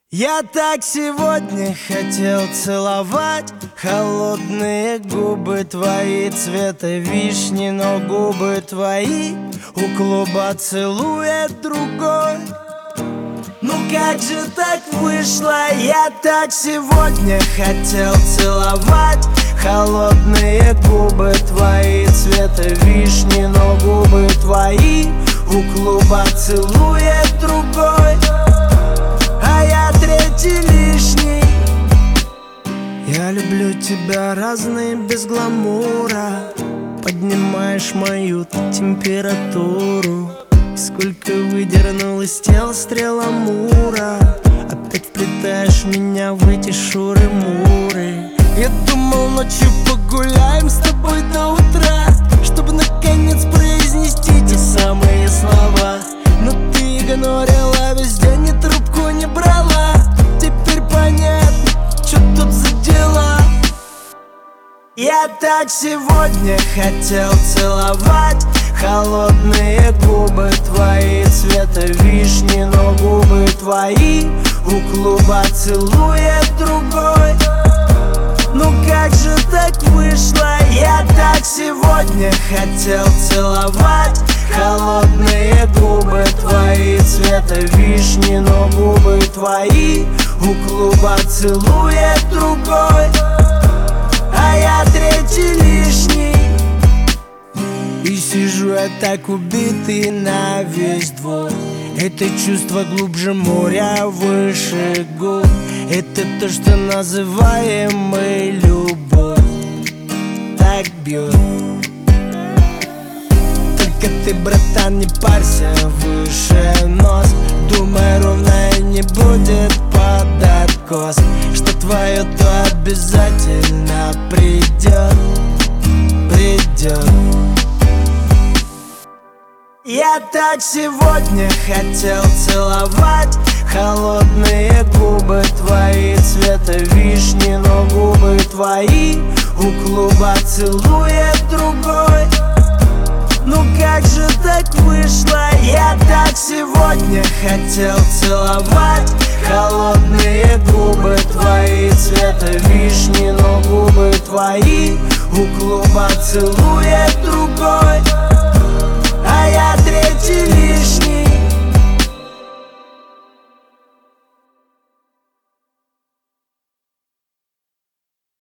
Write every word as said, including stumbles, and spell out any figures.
Я так сегодня хотел целовать холодные губы твои цвета вишни, но губы твои у клуба целует другой. Ну как же так вышло? Я так сегодня хотел целовать холодные губы твои цвета вишни, но губы твои у клуба целует другой. А я третий лишний. Я люблю тебя разный, без гламура. Поднимаешь мою температуру. Сколько выдернул из тела стрел Амура. Опять вплетаешь меня в эти шуры-муры. Я думал, ночью погуляем с тобой до утра, чтобы наконец произнести те самые слова. Но ты игнорила весь день и трубку не брала. Теперь понятно, что тут за дела. Я так сегодня хотел целовать холодные губы твои цвета вишни, но губы твои у клуба целует другой. Ну как же так вышло? Я так сегодня хотел целовать холодные губы твои цвета вишни, но губы твои у клуба целует другой. А я третий лишний. И сижу я так убитый на весь двор. Это чувство глубже моря, выше гор. Это то, что называем мы любовь. Так бьет. Только ты, братан, не парься, выше нос. Думай ровно и не будет под откос. Что твое, то обязательно придет. Придет. Я так сегодня хотел целовать холодные губы твои цвета вишни, но губы твои у клуба целует другой. Ну как же так вышло? Я так сегодня хотел целовать холодные губы твои цвета вишни, но губы твои у клуба целует другой. А я третий лишний.